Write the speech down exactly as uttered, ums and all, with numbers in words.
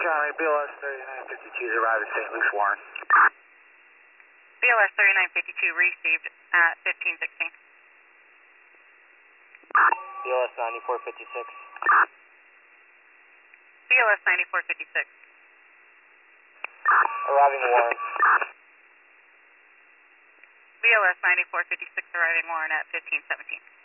Charlie, B L S thirty-nine fifty-two is arrived at Saint Luke's Warren. B L S thirty-nine fifty-two received at fifteen sixteen. B L S ninety-four fifty-six. B L S ninety-four fifty-six. Arriving Warren. B L S ninety-four fifty-six arriving Warren at fifteen seventeen.